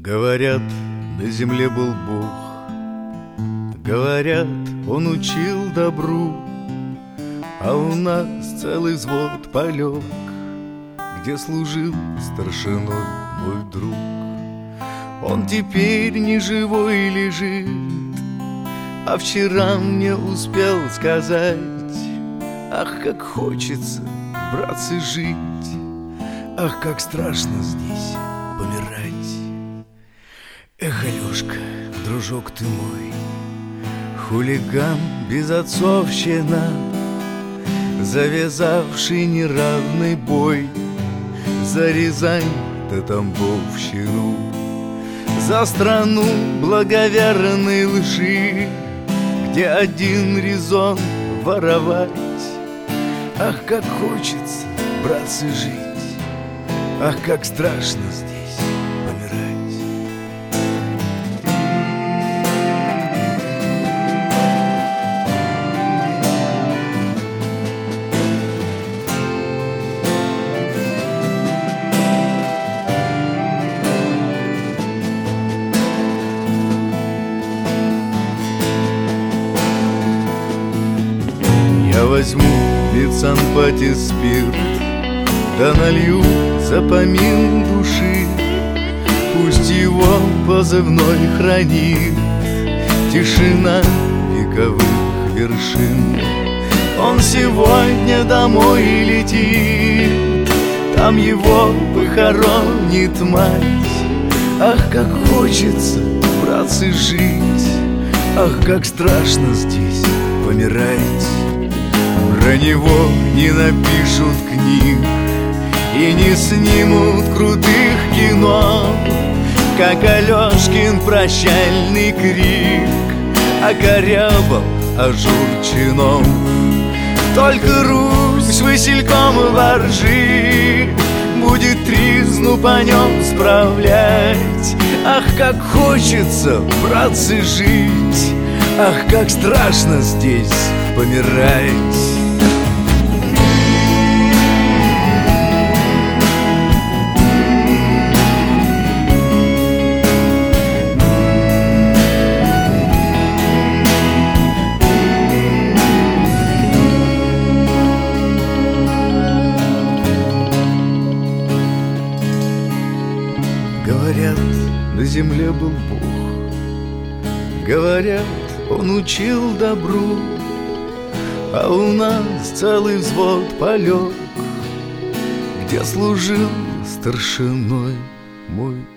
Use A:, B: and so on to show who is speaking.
A: Говорят, на земле был Бог, говорят, Он учил добру, а у нас целый взвод полег, где служил старшиной мой друг. Он теперь не живой лежит, а вчера мне успел сказать: ах, как хочется, братцы, жить, ах, как страшно здесь помирать. Эх, Алешка, дружок ты мой, хулиган, безотцовщина, завязавший неравный бой за Рязань да Тамбовщину, за страну благоверной лжи, где один резон воровать. Ах, как хочется, братцы, жить, ах, как страшно здесь помирать. Я возьму медсанпати спирт, да налью за помин души. Пусть его позывной хранит тишина вековых вершин. Он сегодня домой летит, там его похоронит мать. Ах, как хочется, братцы, жить, ах, как страшно здесь помирать. Про него не напишут книг и не снимут крутых кино, как Алешкин прощальный крик окорябал ажур чинов. Только Русь васильком воржи будет тризну по нем справлять. Ах, как хочется, братцы, жить, ах, как страшно здесь помирать. Говорят, на земле был Бог, говорят, Он учил добру, а у нас целый взвод полег, где служил старшиной мой